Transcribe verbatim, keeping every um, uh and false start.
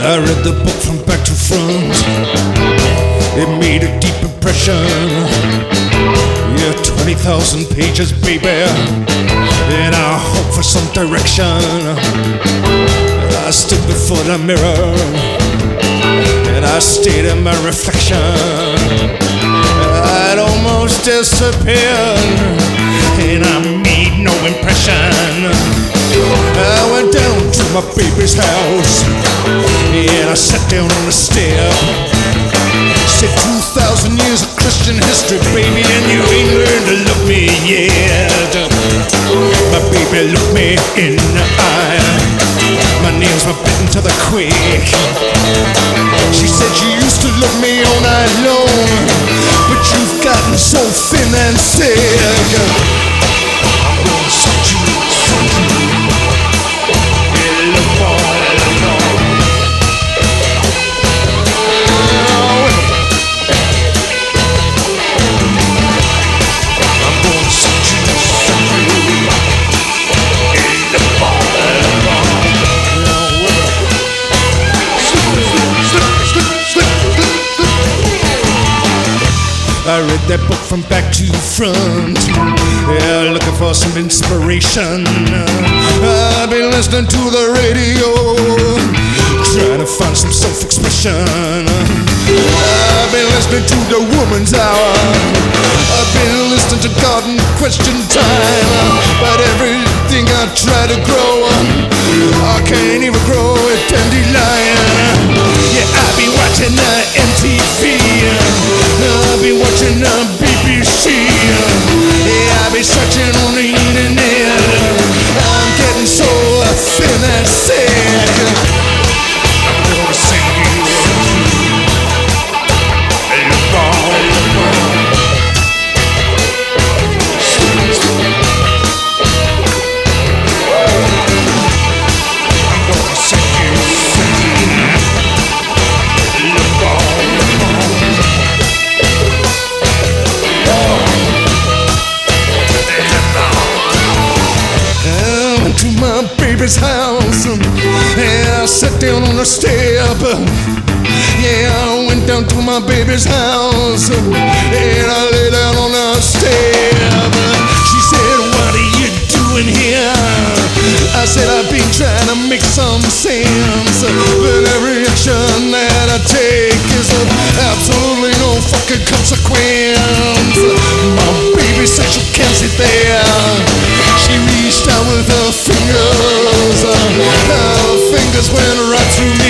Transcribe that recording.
I read the book from back to front. It made a deep impression. Yeah, twenty thousand pages, baby, and I hope for some direction. I stood before the mirror and I stared at my reflection. I'd almost disappeared and I made no impression. I went down to my baby's house and I sat down on the step. Said two thousand years of Christian history, baby, and you ain't learned to love me yet. My baby looked me in the eye. My nails were bitten to the quick. She said you used to love me all night long, but you've gotten so thin and sick. I'm gonna suck you, suck you. Little boy, little boy. I'm gonna suck you, suck you. Little boy, little boy. I read that book from back to front, yeah, looking for some inspiration. I've been listening to the radio, trying to find some self-expression. I've been listening to the Woman's Hour. I've been listening to Garden Question Time, but everything I try to grow, I can't even grow a dandelion. Yeah, I've been watching the M T V, I've been watching the B B C, yeah, I've been searching on the internet. I'm getting so thin and sick. I'm gonna sing you a little ball, little ball. I'm gonna sing you, sing you a little ball, little ball. I went to my baby's house, yeah, I sat down on the step. Yeah, I went down to my baby's house and I lay down on the step. She said, what are you doing here? I said, I've been trying to make some sense, but every action that I take is of absolutely no fucking consequence. My baby said you can't sit there. She reached out with her fingers, her fingers went right through me.